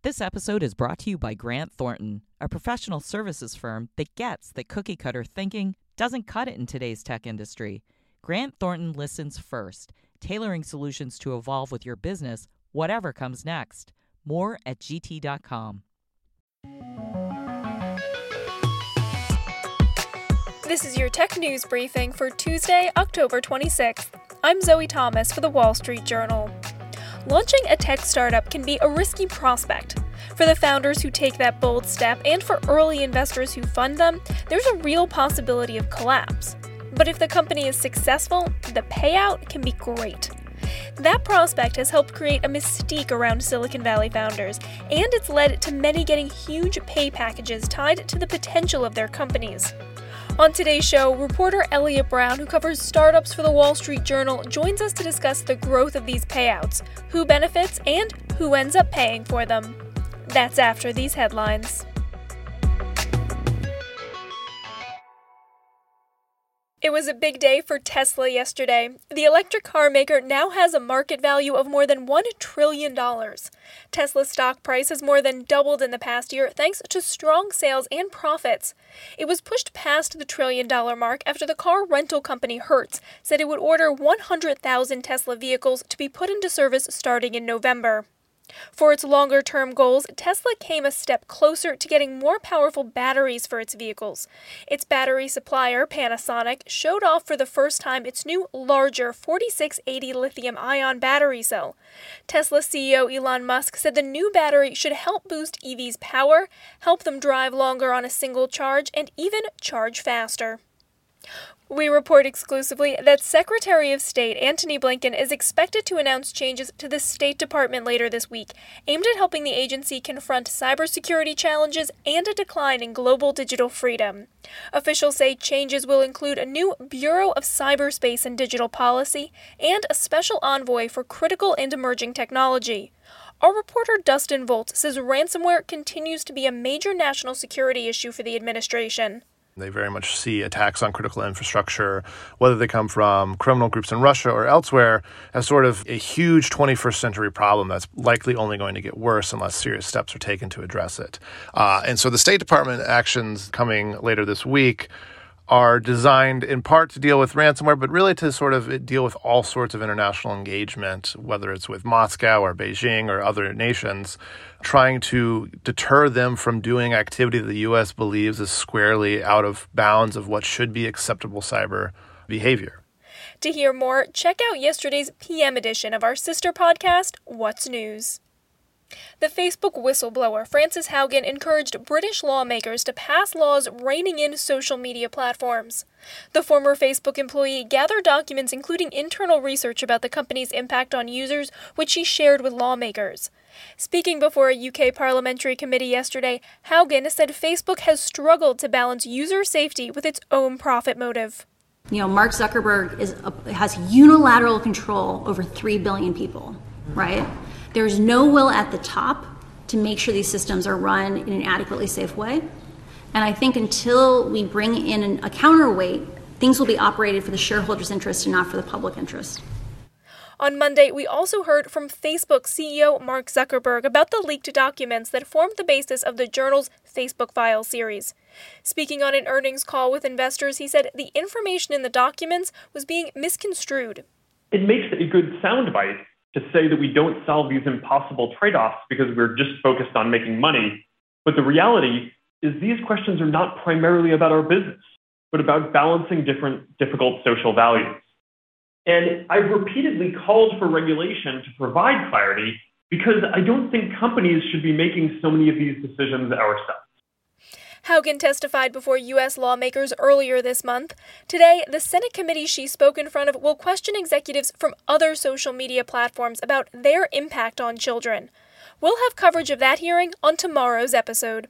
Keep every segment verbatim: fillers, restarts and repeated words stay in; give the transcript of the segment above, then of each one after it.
This episode is brought to you by Grant Thornton, a professional services firm that gets that cookie-cutter thinking doesn't cut it in today's tech industry. Grant Thornton listens first, tailoring solutions to evolve with your business, whatever comes next. More at G T dot com. This is your tech news briefing for Tuesday, October twenty-sixth. I'm Zoe Thomas for the Wall Street Journal. Launching a tech startup can be a risky prospect. For the founders who take that bold step and for early investors who fund them, there's a real possibility of collapse. But if the company is successful, the payout can be great. That prospect has helped create a mystique around Silicon Valley founders, and it's led to many getting huge pay packages tied to the potential of their companies. On today's show, reporter Elliot Brown, who covers startups for the Wall Street Journal, joins us to discuss the growth of these payouts, who benefits, and who ends up paying for them. That's after these headlines. It was a big day for Tesla yesterday. The electric car maker now has a market value of more than one trillion dollars. Tesla's stock price has more than doubled in the past year thanks to strong sales and profits. It was pushed past the trillion dollar mark after the car rental company Hertz said it would order one hundred thousand Tesla vehicles to be put into service starting in November. For its longer-term goals, Tesla came a step closer to getting more powerful batteries for its vehicles. Its battery supplier, Panasonic, showed off for the first time its new, larger forty-six eighty lithium-ion battery cell. Tesla C E O Elon Musk said the new battery should help boost E Vs' power, help them drive longer on a single charge, and even charge faster. We report exclusively that Secretary of State Antony Blinken is expected to announce changes to the State Department later this week, aimed at helping the agency confront cybersecurity challenges and a decline in global digital freedom. Officials say changes will include a new Bureau of Cyberspace and Digital Policy and a special envoy for critical and emerging technology. Our reporter Dustin Volt says ransomware continues to be a major national security issue for the administration. They very much see attacks on critical infrastructure, whether they come from criminal groups in Russia or elsewhere, as sort of a huge twenty-first century problem that's likely only going to get worse unless serious steps are taken to address it. Uh, and so the State Department actions coming later this week are designed in part to deal with ransomware, but really to sort of deal with all sorts of international engagement, whether it's with Moscow or Beijing or other nations, trying to deter them from doing activity that the U S believes is squarely out of bounds of what should be acceptable cyber behavior. To hear more, check out yesterday's P M edition of our sister podcast, What's News? The Facebook whistleblower Frances Haugen encouraged British lawmakers to pass laws reining in social media platforms. The former Facebook employee gathered documents including internal research about the company's impact on users, which she shared with lawmakers. Speaking before a U K parliamentary committee yesterday, Haugen said Facebook has struggled to balance user safety with its own profit motive. You know, Mark Zuckerberg is a, has unilateral control over three billion people, right? There's no will at the top to make sure these systems are run in an adequately safe way. And I think until we bring in an, a counterweight, things will be operated for the shareholders' interest and not for the public interest. On Monday, we also heard from Facebook C E O Mark Zuckerberg about the leaked documents that formed the basis of the Journal's Facebook Files series. Speaking on an earnings call with investors, he said the information in the documents was being misconstrued. It makes a good soundbite to say that we don't solve these impossible trade-offs because we're just focused on making money. But the reality is these questions are not primarily about our business, but about balancing different difficult social values. And I've repeatedly called for regulation to provide clarity because I don't think companies should be making so many of these decisions ourselves. Haugen testified before U S lawmakers earlier this month. Today, the Senate committee she spoke in front of will question executives from other social media platforms about their impact on children. We'll have coverage of that hearing on tomorrow's episode.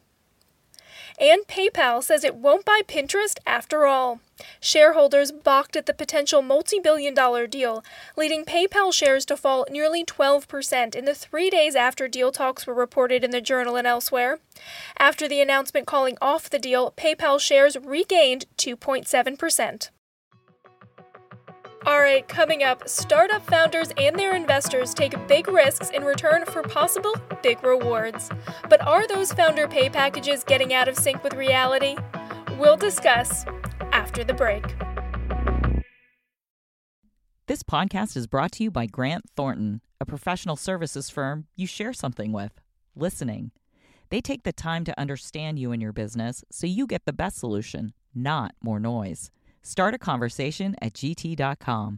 And PayPal says it won't buy Pinterest after all. Shareholders balked at the potential multi-billion dollar deal, leading PayPal shares to fall nearly twelve percent in the three days after deal talks were reported in the Journal and elsewhere. After the announcement calling off the deal, PayPal shares regained two point seven percent. All right, coming up, startup founders and their investors take big risks in return for possible big rewards. But are those founder pay packages getting out of sync with reality? We'll discuss after the break. This podcast is brought to you by Grant Thornton, a professional services firm you share something with, listening. They take the time to understand you and your business so you get the best solution, not more noise. Start a conversation at G T dot com.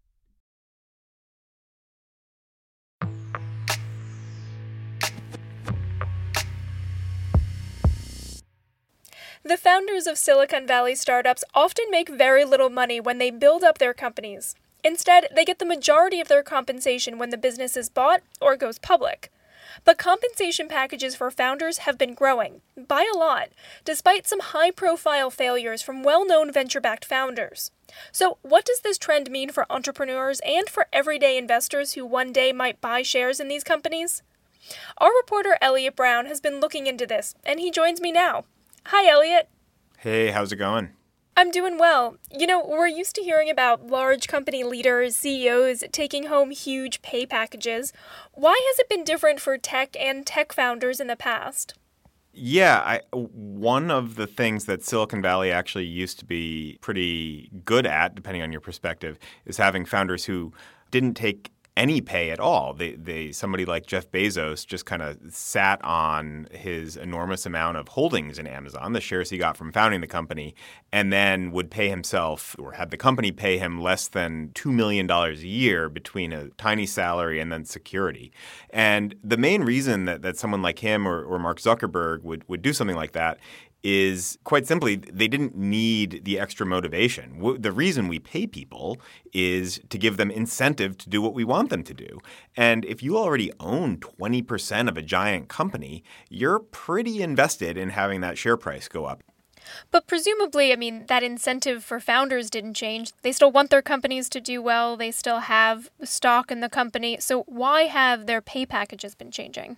The founders of Silicon Valley startups often make very little money when they build up their companies. Instead, they get the majority of their compensation when the business is bought or goes public. But compensation packages for founders have been growing, by a lot, despite some high-profile failures from well-known venture-backed founders. So what does this trend mean for entrepreneurs and for everyday investors who one day might buy shares in these companies? Our reporter Elliot Brown has been looking into this, and he joins me now. Hi, Elliot. Hey, how's it going? I'm doing well. You know, we're used to hearing about large company leaders, C E Os, taking home huge pay packages. Why has it been different for tech and tech founders in the past? Yeah, I, one of the things that Silicon Valley actually used to be pretty good at, depending on your perspective, is having founders who didn't take any pay at all. They, they somebody like Jeff Bezos just kind of sat on his enormous amount of holdings in Amazon, the shares he got from founding the company, and then would pay himself or had the company pay him less than two million dollars a year between a tiny salary and then security. And the main reason that, that someone like him or, or Mark Zuckerberg would, would do something like that is quite simply they didn't need the extra motivation. The reason we pay people is to give them incentive to do what we want them to do. And if you already own twenty percent of a giant company, you're pretty invested in having that share price go up. But presumably, I mean, that incentive for founders didn't change. They still want their companies to do well. They still have stock in the company. So why have their pay packages been changing?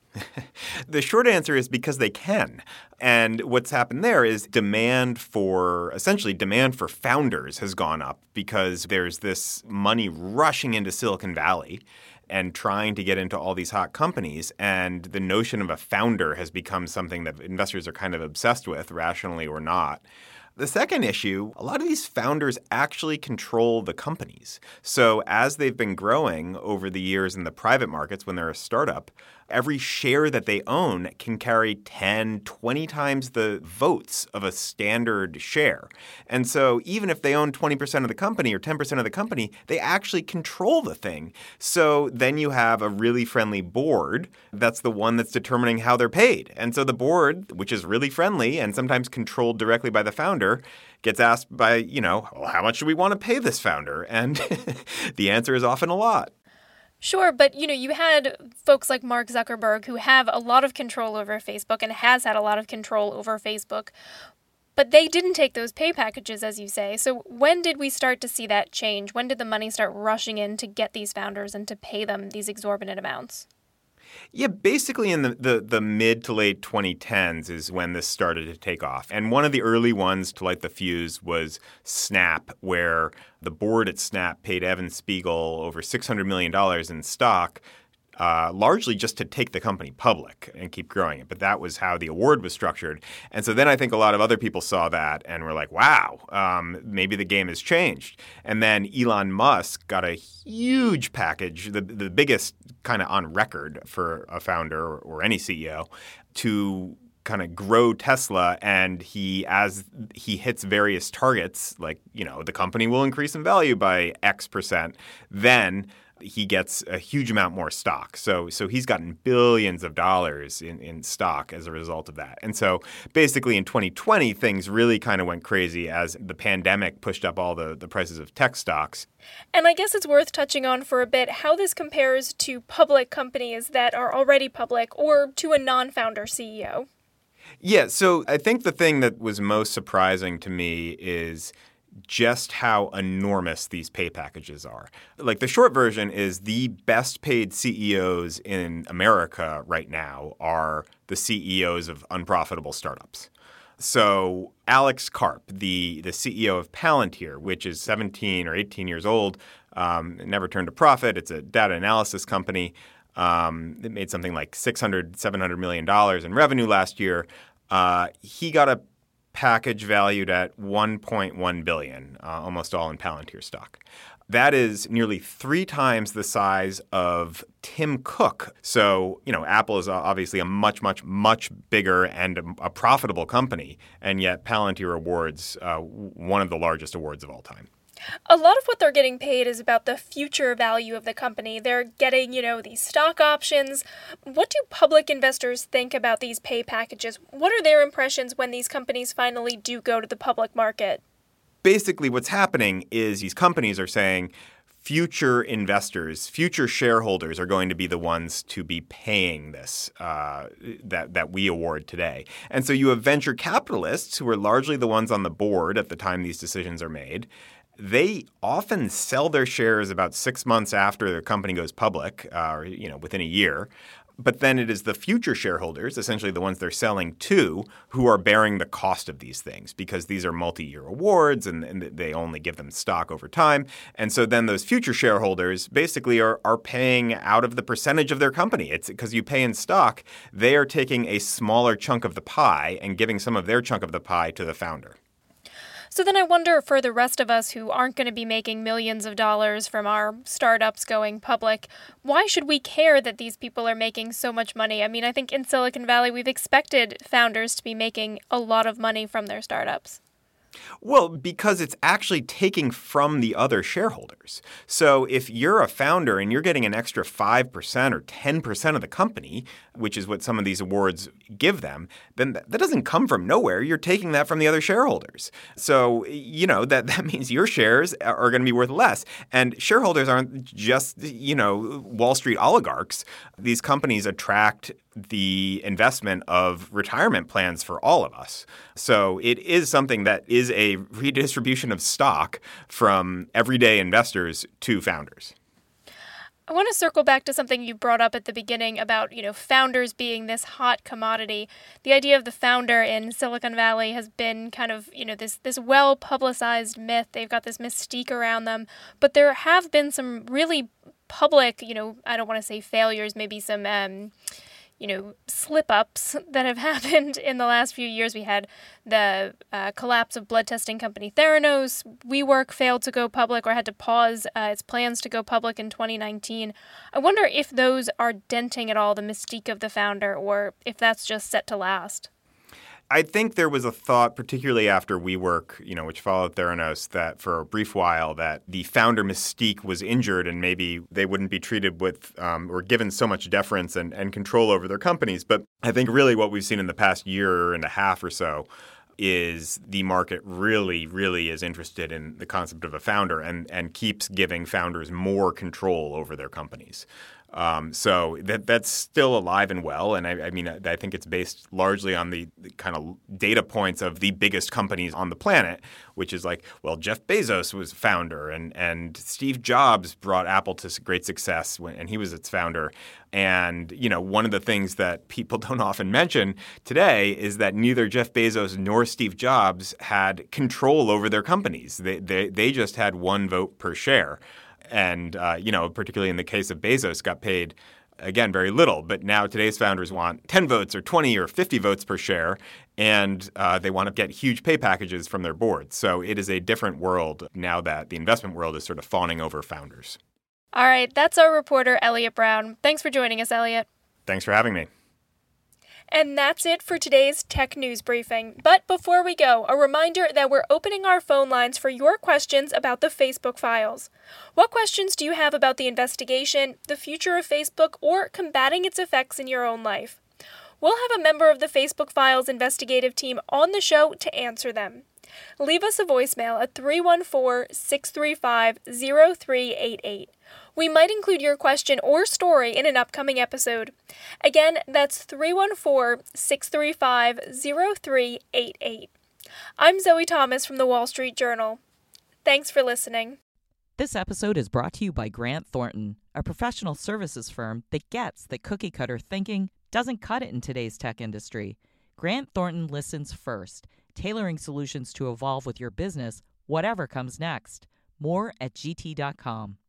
The short answer is because they can. And what's happened there is demand for, essentially demand for founders has gone up because there's this money rushing into Silicon Valley and trying to get into all these hot companies. And the notion of a founder has become something that investors are kind of obsessed with, rationally or not. The second issue, a lot of these founders actually control the companies. So as they've been growing over the years in the private markets when they're a startup, every share that they own can carry ten, twenty times the votes of a standard share. And so even if they own twenty percent of the company or ten percent of the company, they actually control the thing. So then you have a really friendly board that's the one that's determining how they're paid. And so the board, which is really friendly and sometimes controlled directly by the founder, gets asked by, you know, well, how much do we want to pay this founder? And the answer is often a lot. Sure, but you know, you had folks like Mark Zuckerberg who have a lot of control over Facebook and has had a lot of control over Facebook, but they didn't take those pay packages, as you say. So when did we start to see that change? When did the money start rushing in to get these founders and to pay them these exorbitant amounts? Yeah, basically in the, the, the mid to late twenty tens is when this started to take off. And one of the early ones to light the fuse was Snap, where the board at Snap paid Evan Spiegel over six hundred million dollars in stock, uh, largely just to take the company public and keep growing it. But that was how the award was structured. And so then I think a lot of other people saw that and were like, wow, um, maybe the game has changed. And then Elon Musk got a huge package, the, the biggest kind of on record for a founder or, or any C E O, to kind of grow Tesla. And he, as he hits various targets, like, you know, the company will increase in value by X percent, then he gets a huge amount more stock. So so he's gotten billions of dollars in, in stock as a result of that. And so basically in twenty twenty, things really kind of went crazy as the pandemic pushed up all the, the prices of tech stocks. And I guess it's worth touching on for a bit how this compares to public companies that are already public or to a non-founder C E O. Yeah, so I think the thing that was most surprising to me is just how enormous these pay packages are. Like the short version is the best paid C E Os in America right now are the C E Os of unprofitable startups. So Alex Karp, the, the C E O of Palantir, which is seventeen or eighteen years old, um, never turned a profit. It's a data analysis company. Um, it made something like six hundred, seven hundred million dollars in revenue last year. Uh, he got a package valued at one point one billion dollars, uh, almost all in Palantir stock. That is nearly three times the size of Tim Cook. So, you know, Apple is obviously a much, much, much bigger and a, a profitable company. And yet Palantir awards uh, one of the largest awards of all time. A lot of what they're getting paid is about the future value of the company. They're getting, you know, these stock options. What do public investors think about these pay packages? What are their impressions when these companies finally do go to the public market? Basically, what's happening is these companies are saying future investors, future shareholders are going to be the ones to be paying this uh, that, that we award today. And so you have venture capitalists who are largely the ones on the board at the time these decisions are made. They often sell their shares about six months after their company goes public, uh, or you know, within a year. But then it is the future shareholders, essentially the ones they're selling to, who are bearing the cost of these things because these are multi-year awards and, and they only give them stock over time. And so then those future shareholders basically are, are paying out of the percentage of their company. It's because you pay in stock, they are taking a smaller chunk of the pie and giving some of their chunk of the pie to the founder. So then I wonder for the rest of us who aren't going to be making millions of dollars from our startups going public, why should we care that these people are making so much money? I mean, I think in Silicon Valley, we've expected founders to be making a lot of money from their startups. Well, because it's actually taking from the other shareholders. So if you're a founder and you're getting an extra five percent or ten percent of the company, which is what some of these awards give them, then that doesn't come from nowhere. You're taking that from the other shareholders. So, you know, that, that means your shares are going to be worth less. And shareholders aren't just, you know, Wall Street oligarchs. These companies attract the investment of retirement plans for all of us. So it is something that is a redistribution of stock from everyday investors to founders. I want to circle back to something you brought up at the beginning about, you know, founders being this hot commodity. The idea of the founder in Silicon Valley has been kind of, you know, this this well-publicized myth. They've got this mystique around them. But there have been some really public, you know, I don't want to say failures, maybe some um you know, slip-ups that have happened in the last few years. We had the uh, collapse of blood testing company Theranos. WeWork failed to go public or had to pause uh, its plans to go public in twenty nineteen. I wonder if those are denting at all the mystique of the founder or if that's just set to last. I think there was a thought, particularly after WeWork, you know, which followed Theranos, that for a brief while that the founder mystique was injured and maybe they wouldn't be treated with um, or given so much deference and, and control over their companies. But I think really what we've seen in the past year and a half or so is the market really, really is interested in the concept of a founder and, and keeps giving founders more control over their companies. Um, so that that's still alive and well. And I, I mean, I think it's based largely on the, the kind of data points of the biggest companies on the planet, which is like, well, Jeff Bezos was founder and, and Steve Jobs brought Apple to great success when, and he was its founder. And, you know, one of the things that people don't often mention today is that neither Jeff Bezos nor Steve Jobs had control over their companies. They, they, they just had one vote per share. And, uh, you know, particularly in the case of Bezos, got paid, again, very little. But now today's founders want ten votes or twenty or fifty votes per share, and uh, they want to get huge pay packages from their boards. So it is a different world now that the investment world is sort of fawning over founders. All right, that's our reporter, Elliot Brown. Thanks for joining us, Elliot. Thanks for having me. And that's it for today's Tech News Briefing. But before we go, a reminder that we're opening our phone lines for your questions about the Facebook files. What questions do you have about the investigation, the future of Facebook, or combating its effects in your own life? We'll have a member of the Facebook Files investigative team on the show to answer them. Leave us a voicemail at three one four, six three five, zero three eight eight. We might include your question or story in an upcoming episode. Again, that's three one four, six three five, zero three eight eight. I'm Zoe Thomas from The Wall Street Journal. Thanks for listening. This episode is brought to you by Grant Thornton, a professional services firm that gets that cookie-cutter thinking doesn't cut it in today's tech industry. Grant Thornton listens first, tailoring solutions to evolve with your business, whatever comes next. More at G T dot com.